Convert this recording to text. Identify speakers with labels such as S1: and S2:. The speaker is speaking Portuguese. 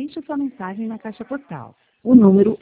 S1: deixe sua mensagem na caixa postal. O número